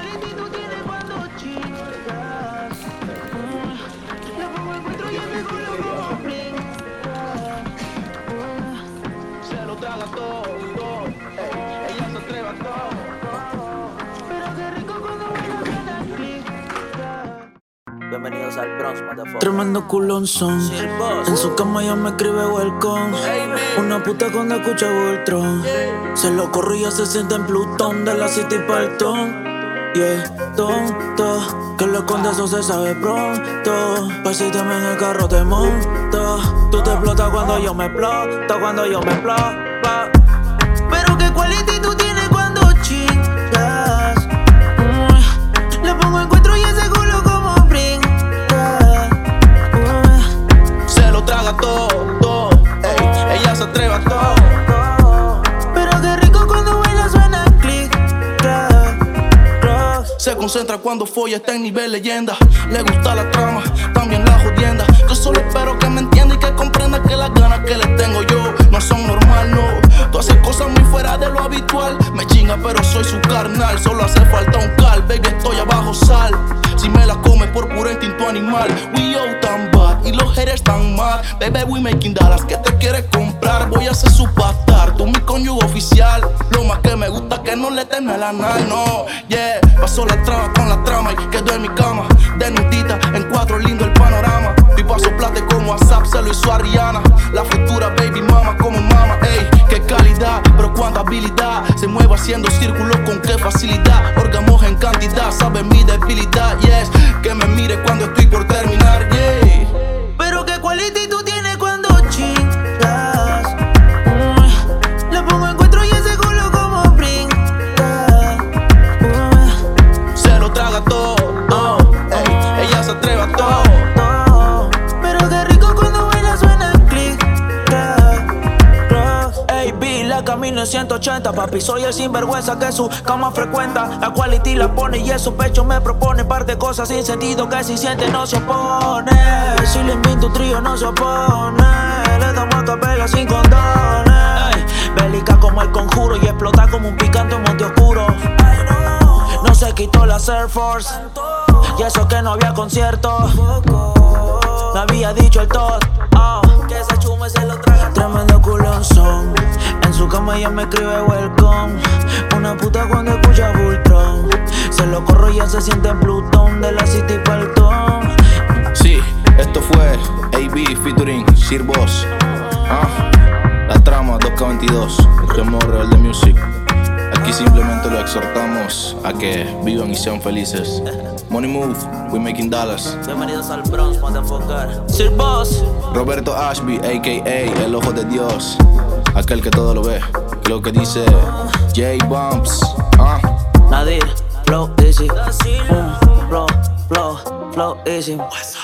quality tú tienes cuando chingas. Le pongo encuentro y ese culo como brinca. Se lo traga todo, ella se atreve a todo. Pero qué rico cuando baila suena click. Bienvenidos al Bronx, motherfucker. Tremendo culonzón. Sí, el boss. En su cama ya me escribe welcome. Una puta cuando escucha Voltron. Se lo corro y ya se siente en Plutón. De la City Paltón. Yeah, tonto. Que lo esconde eso se sabe pronto. Pasítame en el carro te monto. Tú te explotas cuando yo me exploto. Cuando yo me exploto. Pero qué quality tú tienes cuando chingas. Le pongo encuentro y ese culo como brinca. Se lo traga todo, ey, ella se atreve a todo. Pero qué rico cuando baila suena click. Se concentra cuando folla, está en nivel leyenda. Le gusta la trama, también la jodienda. Yo solo espero que me entienda y que comprenda que las ganas que le tengo yo no son normal, no. Tú haces cosas muy fuera de lo habitual. Me chinga pero soy su carnal. Solo hace falta un cal, baby estoy abajo sal. Si me la come por puro instinto animal. We all tan bad y los haters tan mal. Baby we making dollars, que te quieres comprar. Voy a ser su bastar, tú mi cónyuge oficial. Lo más que me gusta es que no le teme al anal, no. Yeah, pasó la trama con la trama y quedó en mi cama. Desnudita, en cuatro lindo el panorama. Y paso plate como ASAP se lo hizo a Rihanna. La futura baby mama como mama, ey. Qué calidad, pero cuánta habilidad. Se mueve haciendo círculos con qué facilidad. Orgasmos en cantidad, sabe mi debilidad, yes. Que me mire cuando estoy por terminar, yeah. Pero qué quality tú tienes cuando chingas. Le pongo encuentro y ese culo como brinca. Se lo traga todo, ey, ella se atreve a todo. Pero qué rico cuando baila suena click. AB, la camino en 180, papi, soy el sinvergüenza que su cama frecuenta. La quality la pone y en su pecho me propone par de cosas sin sentido que si siente no se opone. Si le invito un trío no se opone. Le damos a capela sin condones. Bélica como el conjuro y explota como un picante en monte oscuro. No se quitó la Air Force y eso que no había concierto. Me había dicho el tot, que ese chume se lo traga. Tremendo culonzón. En su cama ella me escribe welcome. Una puta cuando escucha Voltron. Se lo corro y ya se siente en Plutón. De la City Paltón. Sí, esto fue AB featuring Sir Boss. La trama 2K22, el remor real de music. Aquí simplemente lo exhortamos a que vivan y sean felices. Money move, we making dollars. Bienvenidos al Bronx, motherfucker. Sir Boss. Roberto Ashby, a.k.a. el ojo de Dios. Aquel que todo lo ve, que lo que dice J Bumps. Nadir, flow easy. Flow easy.